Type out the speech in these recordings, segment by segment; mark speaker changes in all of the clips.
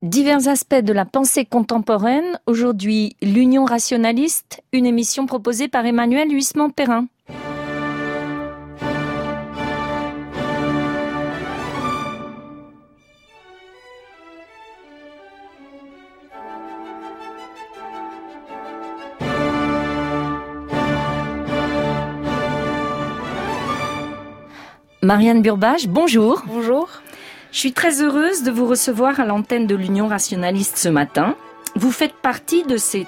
Speaker 1: Divers aspects de la pensée contemporaine. Aujourd'hui, l'Union rationaliste, une émission proposée par Emmanuel Huisman-Perrin. Marianne Burbage, bonjour.
Speaker 2: Bonjour.
Speaker 1: Je suis très heureuse de vous recevoir à l'antenne de l'Union rationaliste ce matin. Vous faites partie de ces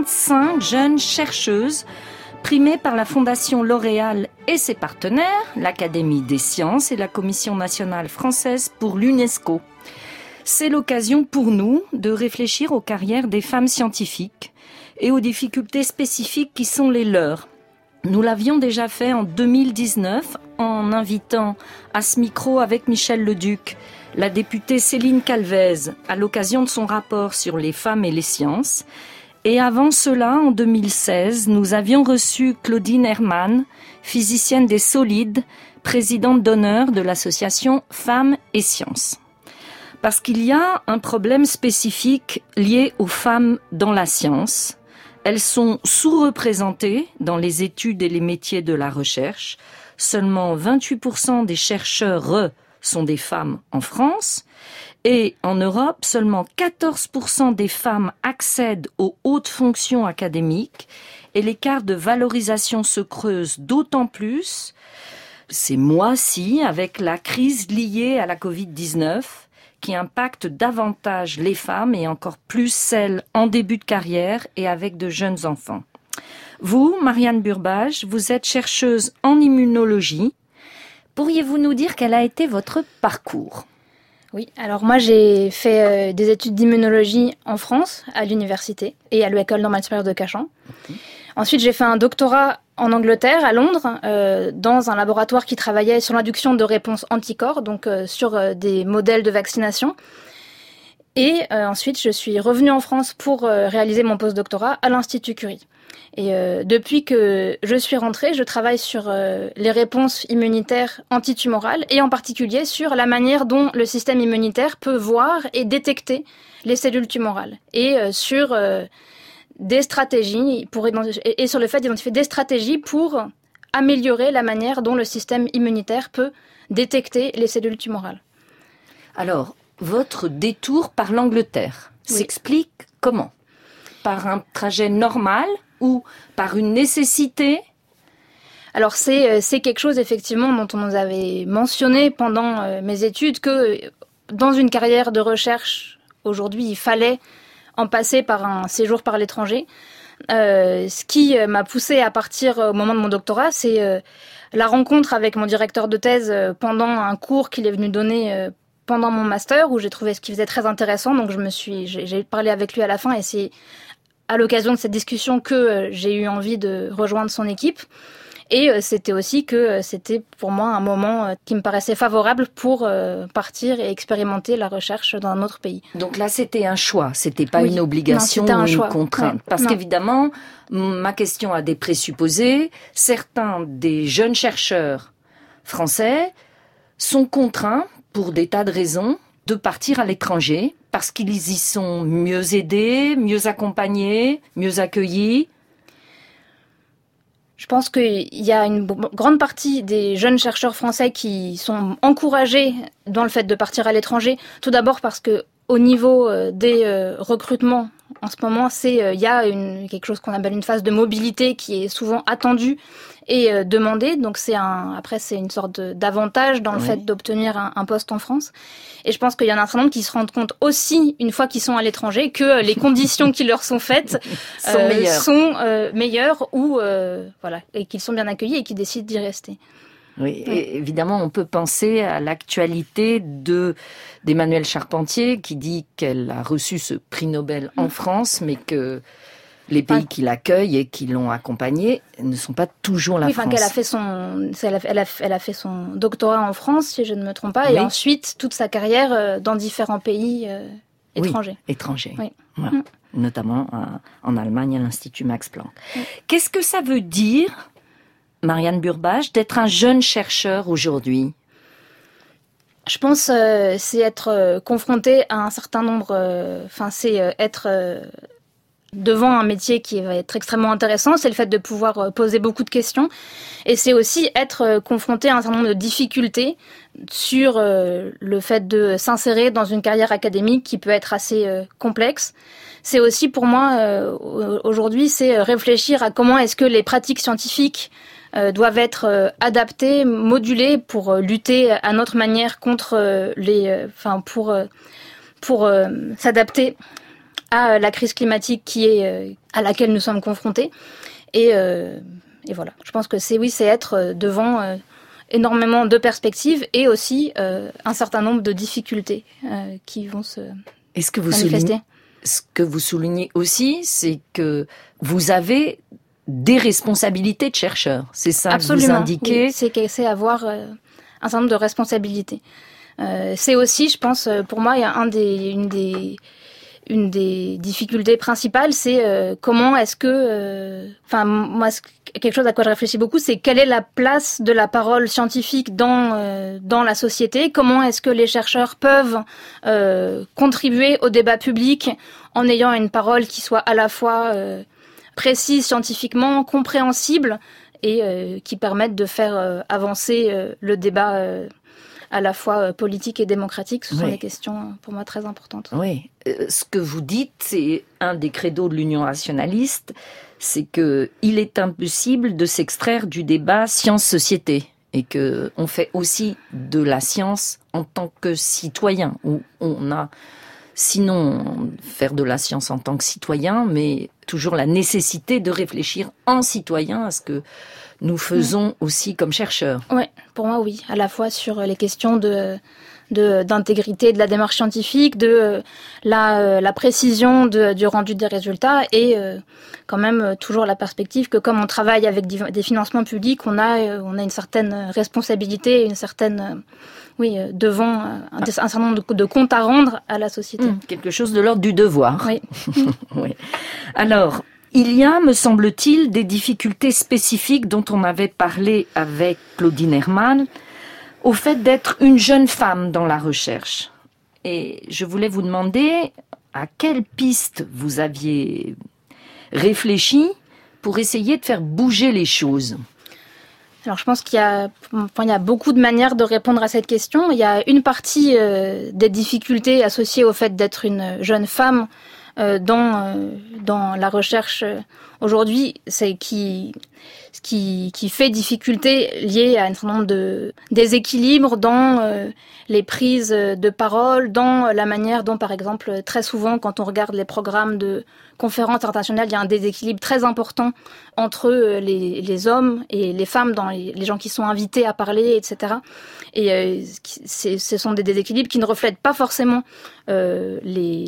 Speaker 1: 35 jeunes chercheuses primées par la Fondation L'Oréal et ses partenaires, l'Académie des sciences et la Commission nationale française pour l'UNESCO. C'est l'occasion pour nous de réfléchir aux carrières des femmes scientifiques et aux difficultés spécifiques qui sont les leurs. Nous l'avions déjà fait en 2019 en invitant à ce micro avec Michel Leduc la députée Céline Calvez à l'occasion de son rapport sur les femmes et les sciences. Et avant cela, en 2016, nous avions reçu Claudine Hermann, physicienne des solides, présidente d'honneur de l'association Femmes et Sciences. Parce qu'il y a un problème spécifique lié aux femmes dans la science. Elles sont sous-représentées dans les études et les métiers de la recherche. Seulement 28% des chercheurs sont des femmes en France. Et en Europe, seulement 14% des femmes accèdent aux hautes fonctions académiques. Et l'écart de valorisation se creuse d'autant plus ces mois-ci avec la crise liée à la Covid-19 qui impacte davantage les femmes et encore plus celles en début de carrière et avec de jeunes enfants. Vous, Marianne Burbage, vous êtes chercheuse en immunologie. Pourriez-vous nous dire quel a été votre parcours ?
Speaker 2: Oui, alors moi j'ai fait des études d'immunologie en France, à l'université et à l'École normale supérieure de Cachan. Ensuite j'ai fait un doctorat en Angleterre, à Londres, dans un laboratoire qui travaillait sur l'induction de réponses anticorps, donc sur des modèles de vaccination. Et ensuite je suis revenue en France pour réaliser mon postdoctorat à l'Institut Curie. Et depuis que je suis rentrée, je travaille sur les réponses immunitaires antitumorales et en particulier sur la manière dont le système immunitaire peut voir et détecter les cellules tumorales et sur des stratégies et sur le fait d'identifier des stratégies pour améliorer la manière dont le système immunitaire peut détecter les cellules tumorales.
Speaker 1: Alors, votre détour par l'Angleterre s'explique comment ? Par un trajet normal ou par une nécessité ?
Speaker 2: Alors c'est quelque chose effectivement dont on nous avait mentionné pendant mes études que dans une carrière de recherche aujourd'hui il fallait en passer par un séjour par l'étranger. Ce qui m'a poussée à partir au moment de mon doctorat, c'est la rencontre avec mon directeur de thèse pendant un cours qu'il est venu donner pendant mon master où j'ai trouvé ce qu'il faisait très intéressant. Donc j'ai parlé avec lui à la fin et c'est à l'occasion de cette discussion que j'ai eu envie de rejoindre son équipe. Et c'était aussi que c'était pour moi un moment qui me paraissait favorable pour partir et expérimenter la recherche dans un autre pays.
Speaker 1: Donc là, c'était un choix, c'était pas une obligation ou une contrainte. Ouais. Parce qu'évidemment, ma question a des présupposés. Certains des jeunes chercheurs français sont contraints, pour des tas de raisons, de partir à l'étranger parce qu'ils y sont mieux aidés, mieux accompagnés, mieux accueillis.
Speaker 2: Je pense qu'il y a une grande partie des jeunes chercheurs français qui sont encouragés dans le fait de partir à l'étranger. Tout d'abord parce que au niveau des recrutements, en ce moment, il y a quelque chose qu'on appelle une phase de mobilité qui est souvent attendue et demandée. Donc après c'est une sorte d'avantage dans le fait d'obtenir un poste en France. Et je pense qu'il y en a un certain nombre qui se rendent compte aussi, une fois qu'ils sont à l'étranger, que les conditions qui leur sont faites sont meilleures ou et qu'ils sont bien accueillis et qu'ils décident d'y rester.
Speaker 1: Oui, et évidemment, on peut penser à l'actualité d'Emmanuelle Charpentier qui dit qu'elle a reçu ce prix Nobel en France, mais que les pays qui l'accueillent et qui l'ont accompagnée ne sont pas toujours la France.
Speaker 2: Qu'elle a fait son doctorat en France, si je ne me trompe pas, et ensuite toute sa carrière dans différents pays étrangers.
Speaker 1: Oui, étrangers. Oui. Voilà. Notamment en Allemagne à l'Institut Max Planck. Oui. Qu'est-ce que ça veut dire, Marianne Burbage, d'être un jeune chercheur aujourd'hui ?
Speaker 2: Je pense c'est être confronté à un certain nombre, c'est être devant un métier qui va être extrêmement intéressant, c'est le fait de pouvoir poser beaucoup de questions, et c'est aussi être confronté à un certain nombre de difficultés sur le fait de s'insérer dans une carrière académique qui peut être assez complexe. C'est aussi pour moi aujourd'hui, c'est réfléchir à comment est-ce que les pratiques scientifiques doivent être adaptées, modulées pour lutter à notre manière contre pour s'adapter à la crise climatique à laquelle nous sommes confrontés. Et voilà. Je pense que c'est être devant énormément de perspectives et aussi un certain nombre de difficultés qui vont se manifester.
Speaker 1: Ce que vous soulignez aussi, c'est que vous avez des responsabilités de chercheurs. C'est ça
Speaker 2: Absolument,
Speaker 1: que vous indiquez.
Speaker 2: Oui, c'est avoir un certain nombre de responsabilités. C'est aussi, je pense, pour moi, il y a une des difficultés principales, c'est comment est-ce que... quelque chose à quoi je réfléchis beaucoup, c'est quelle est la place de la parole scientifique dans la société, comment est-ce que les chercheurs peuvent contribuer au débat public en ayant une parole qui soit à la fois précise scientifiquement, compréhensible et qui permette de faire avancer le débat à la fois politique et démocratique. Ce sont des questions pour moi très importantes.
Speaker 1: Oui, ce que vous dites, c'est un des credos de l'Union rationaliste, c'est qu'il est impossible de s'extraire du débat science-société et qu'on fait aussi de la science en tant que citoyen, où on a, sinon faire de la science en tant que citoyen, mais toujours la nécessité de réfléchir en citoyen à ce que nous faisons aussi comme chercheurs.
Speaker 2: Oui, pour moi, oui. À la fois sur les questions d'intégrité de la démarche scientifique, de la précision du rendu des résultats et quand même toujours la perspective que comme on travaille avec des financements publics, on a une certaine responsabilité, une certaine... devant un certain nombre de comptes à rendre à la société.
Speaker 1: Quelque chose de l'ordre du devoir.
Speaker 2: Oui.
Speaker 1: Oui. Alors, il y a, me semble-t-il, des difficultés spécifiques dont on avait parlé avec Claudine Hermann, au fait d'être une jeune femme dans la recherche. Et je voulais vous demander à quelle piste vous aviez réfléchi pour essayer de faire bouger les choses.
Speaker 2: Alors je pense qu'il y a beaucoup de manières de répondre à cette question. Il y a une partie des difficultés associées au fait d'être une jeune femme dans la recherche aujourd'hui, c'est ce qui fait difficulté liée à un certain nombre de déséquilibres dans les prises de parole, dans la manière dont, par exemple, très souvent, quand on regarde les programmes de conférences internationales, il y a un déséquilibre très important entre les hommes et les femmes, dans les gens qui sont invités à parler, etc. Et ce sont des déséquilibres qui ne reflètent pas forcément la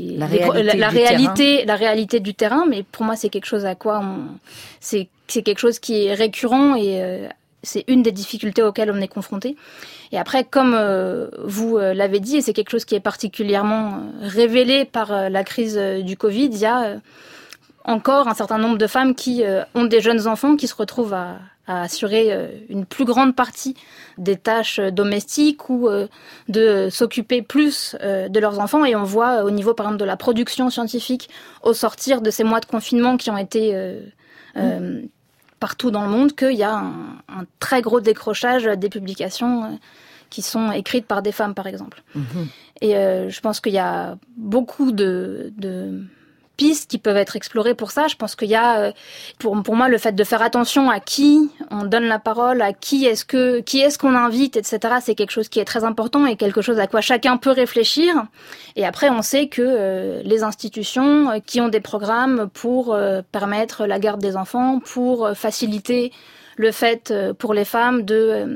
Speaker 2: réalité du terrain, mais pour moi, c'est quelque chose à quoi c'est quelque chose qui est récurrent et c'est une des difficultés auxquelles on est confronté. Et après, comme vous l'avez dit, et c'est quelque chose qui est particulièrement révélé par la crise du Covid, il y a encore un certain nombre de femmes qui ont des jeunes enfants qui se retrouvent à assurer une plus grande partie des tâches domestiques ou de s'occuper plus de leurs enfants. Et on voit au niveau, par exemple, de la production scientifique au sortir de ces mois de confinement qui ont été partout dans le monde, qu'il y a un très gros décrochage des publications qui sont écrites par des femmes, par exemple. Et je pense qu'il y a beaucoup de pistes qui peuvent être explorées pour ça. Je pense qu'il y a, pour moi, le fait de faire attention à qui on donne la parole, à qui est-ce qu'on invite, etc. C'est quelque chose qui est très important et quelque chose à quoi chacun peut réfléchir. Et après, on sait que les institutions qui ont des programmes pour permettre la garde des enfants, pour faciliter le fait pour les femmes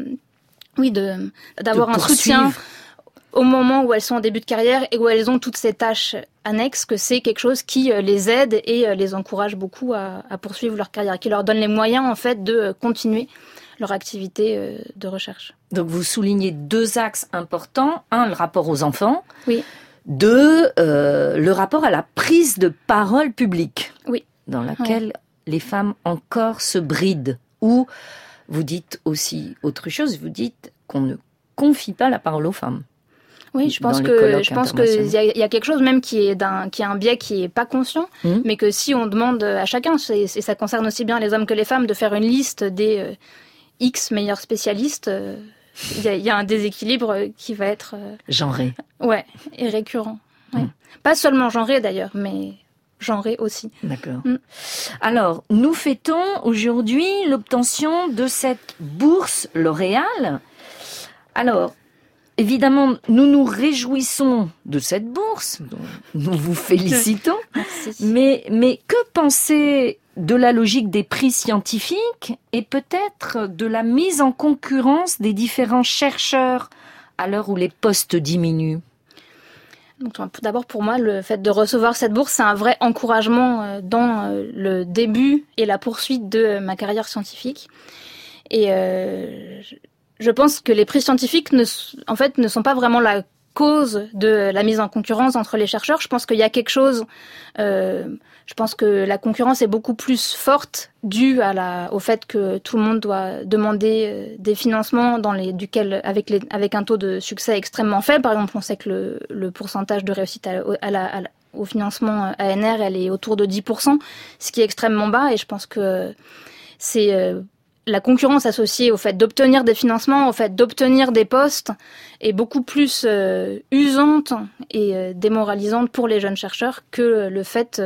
Speaker 2: d'avoir un soutien au moment où elles sont en début de carrière et où elles ont toutes ces tâches annexes, que c'est quelque chose qui les aide et les encourage beaucoup à poursuivre leur carrière, qui leur donne les moyens en fait de continuer leur activité de recherche.
Speaker 1: Donc vous soulignez deux axes importants. Un, le rapport aux enfants.
Speaker 2: Oui.
Speaker 1: Deux, le rapport à la prise de parole publique.
Speaker 2: Oui.
Speaker 1: Dans laquelle les femmes encore se brident. Ou vous dites aussi autre chose, vous dites qu'on ne confie pas la parole aux femmes.
Speaker 2: Oui, je pense que il y a quelque chose même qui est un biais qui est pas conscient, mais que si on demande à chacun, et ça concerne aussi bien les hommes que les femmes, de faire une liste des X meilleurs spécialistes, il y a un déséquilibre qui va être
Speaker 1: genré.
Speaker 2: Ouais, et récurrent. Ouais. Pas seulement genré d'ailleurs, mais genré aussi.
Speaker 1: D'accord. Alors, nous fêtons aujourd'hui l'obtention de cette bourse L'Oréal. Alors, évidemment, nous nous réjouissons de cette bourse, dont nous vous félicitons.
Speaker 2: Merci.
Speaker 1: Mais que penser de la logique des prix scientifiques et peut-être de la mise en concurrence des différents chercheurs à l'heure où les postes diminuent?
Speaker 2: Donc, d'abord, pour moi, le fait de recevoir cette bourse, c'est un vrai encouragement dans le début et la poursuite de ma carrière scientifique. Et je pense que les prix scientifiques ne sont pas vraiment la cause de la mise en concurrence entre les chercheurs. Je pense qu'il y a quelque chose. Je pense que la concurrence est beaucoup plus forte due au fait que tout le monde doit demander des financements avec un taux de succès extrêmement faible. Par exemple, on sait que le pourcentage de réussite au financement ANR, elle est autour de 10%, ce qui est extrêmement bas. Et je pense que c'est la concurrence associée au fait d'obtenir des financements, au fait d'obtenir des postes, est beaucoup plus usante et démoralisante pour les jeunes chercheurs que le fait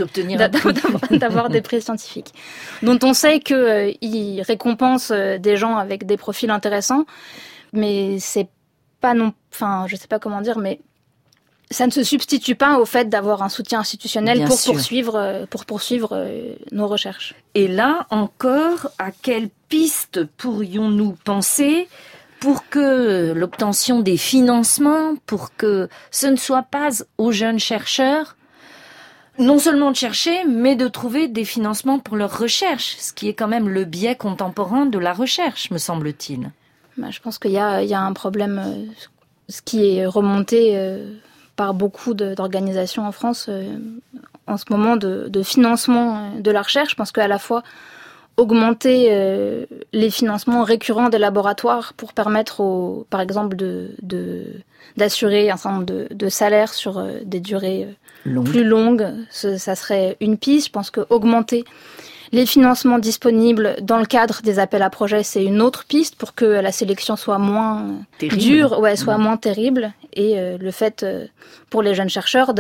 Speaker 2: d'avoir des prix scientifiques, dont on sait qu'ils récompensent des gens avec des profils intéressants, mais c'est pas je sais pas comment dire, mais ça ne se substitue pas au fait d'avoir un soutien institutionnel pour poursuivre nos recherches.
Speaker 1: Et là encore, à quelle piste pourrions-nous penser pour que l'obtention des financements, pour que ce ne soit pas aux jeunes chercheurs non seulement de chercher, mais de trouver des financements pour leur recherche, ce qui est quand même le biais contemporain de la recherche, me semble-t-il.
Speaker 2: Je pense qu'il y a un problème, ce qui est remonté par beaucoup d'organisations en France en ce moment de financement de la recherche. Je pense qu'à la fois augmenter les financements récurrents des laboratoires pour permettre par exemple d'assurer un certain nombre de salaires sur des durées plus longues, ça serait une piste. Je pense que augmenter les financements disponibles dans le cadre des appels à projets, c'est une autre piste pour que la sélection soit moins dure, soit moins terrible. Et le fait pour les jeunes chercheurs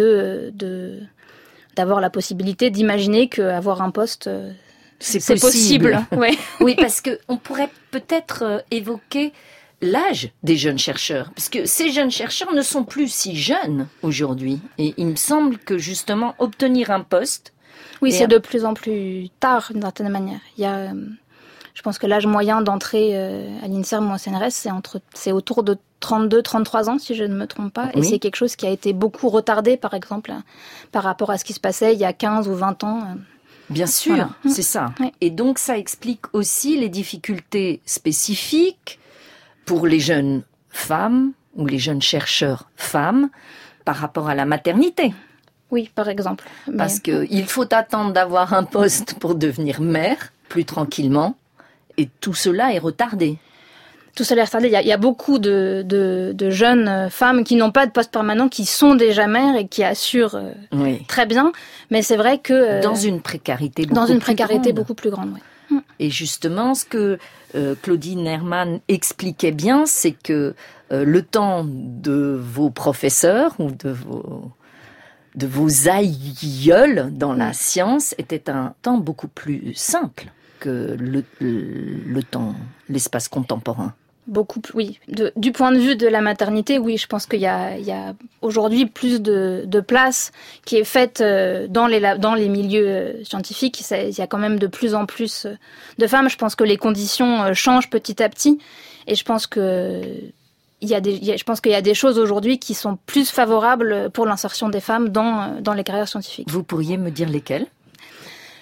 Speaker 2: d'avoir la possibilité d'imaginer qu'avoir un poste, c'est possible. Ouais.
Speaker 1: Oui, parce que on pourrait peut-être évoquer l'âge des jeunes chercheurs, parce que ces jeunes chercheurs ne sont plus si jeunes aujourd'hui. Et il me semble que justement obtenir un poste.
Speaker 2: Oui, c'est de plus en plus tard, d'une certaine manière. Je pense que l'âge moyen d'entrée à l'INSERM ou au CNRS, c'est autour de 32-33 ans, si je ne me trompe pas. Oui. Et c'est quelque chose qui a été beaucoup retardé, par exemple, par rapport à ce qui se passait il y a 15 ou 20 ans.
Speaker 1: Bien sûr, voilà. C'est ça. Oui. Et donc, ça explique aussi les difficultés spécifiques pour les jeunes femmes ou les jeunes chercheurs femmes par rapport à la maternité.
Speaker 2: Oui, par exemple.
Speaker 1: Parce qu'il faut attendre d'avoir un poste pour devenir mère, plus tranquillement, et tout cela est retardé.
Speaker 2: Tout cela est retardé. Il y a beaucoup de jeunes femmes qui n'ont pas de poste permanent, qui sont déjà mères et qui assurent très bien. Mais c'est vrai que...
Speaker 1: Dans une précarité
Speaker 2: beaucoup plus grande, oui.
Speaker 1: Et justement, ce que Claudine Hermann expliquait bien, c'est que le temps de vos professeurs ou de vos aïeuls dans la science était un temps beaucoup plus simple que l'espace contemporain.
Speaker 2: Beaucoup plus, oui. Du point de vue de la maternité, oui, je pense qu'il y a aujourd'hui plus de place qui est faite dans les milieux scientifiques. Il y a quand même de plus en plus de femmes. Je pense que les conditions changent petit à petit, et je pense que je pense qu'il y a des choses aujourd'hui qui sont plus favorables pour l'insertion des femmes dans les carrières scientifiques.
Speaker 1: Vous pourriez me dire lesquelles ?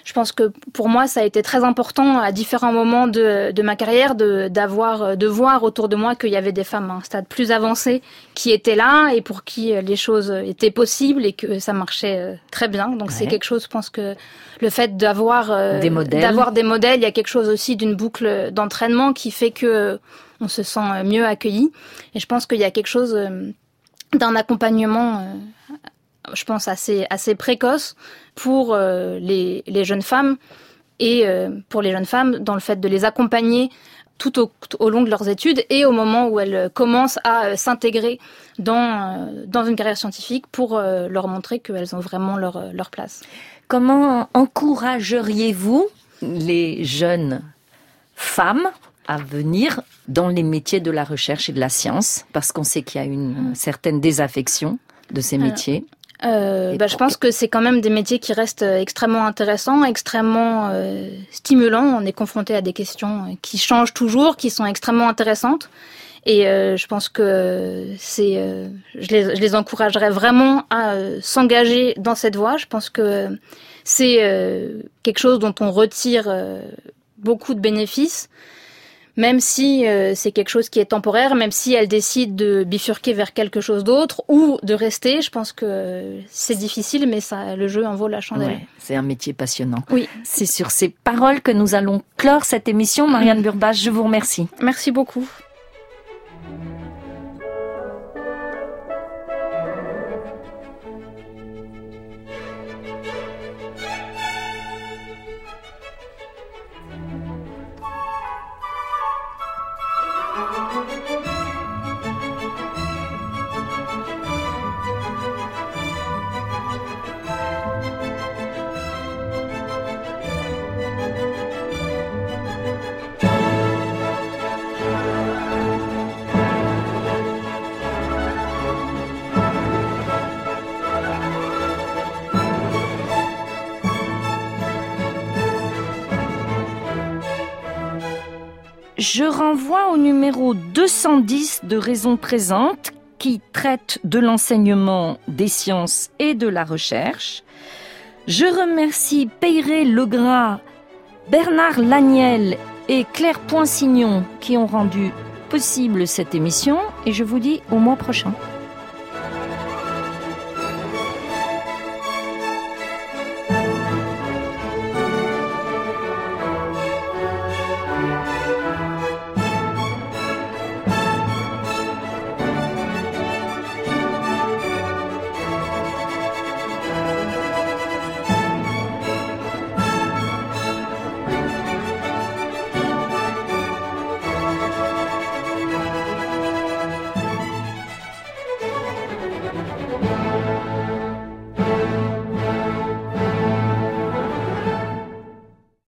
Speaker 2: Je pense que pour moi, ça a été très important à différents moments de ma carrière de voir autour de moi qu'il y avait des femmes à un stade plus avancé qui étaient là et pour qui les choses étaient possibles et que ça marchait très bien. Donc c'est quelque chose, je pense que le fait d'avoir des modèles, il y a quelque chose aussi d'une boucle d'entraînement qui fait que on se sent mieux accueilli. Et je pense qu'il y a quelque chose d'un accompagnement je pense assez précoce pour les jeunes femmes et pour les jeunes femmes dans le fait de les accompagner tout au long de leurs études et au moment où elles commencent à s'intégrer dans une carrière scientifique pour leur montrer qu'elles ont vraiment leur place.
Speaker 1: Comment encourageriez-vous les jeunes femmes à venir dans les métiers de la recherche et de la science, parce qu'on sait qu'il y a une certaine désaffection de ces métiers?
Speaker 2: Je pense que c'est quand même des métiers qui restent extrêmement intéressants, extrêmement stimulants. On est confronté à des questions qui changent toujours, qui sont extrêmement intéressantes. Et je pense que je les encouragerais vraiment à s'engager dans cette voie. Je pense que c'est quelque chose dont on retire beaucoup de bénéfices. Même si c'est quelque chose qui est temporaire, même si elle décide de bifurquer vers quelque chose d'autre ou de rester, je pense que c'est difficile, mais le jeu en vaut la chandelle.
Speaker 1: Ouais, c'est un métier passionnant.
Speaker 2: Oui.
Speaker 1: C'est sur ces paroles que nous allons clore cette émission. Marianne Burbach, je vous remercie.
Speaker 2: Merci beaucoup. Je renvoie au numéro 210 de Raison Présente qui traite de l'enseignement des sciences et de la recherche. Je remercie Peyré Legras, Bernard Laniel et Claire Poinsignon qui ont rendu possible cette émission et je vous dis au mois prochain.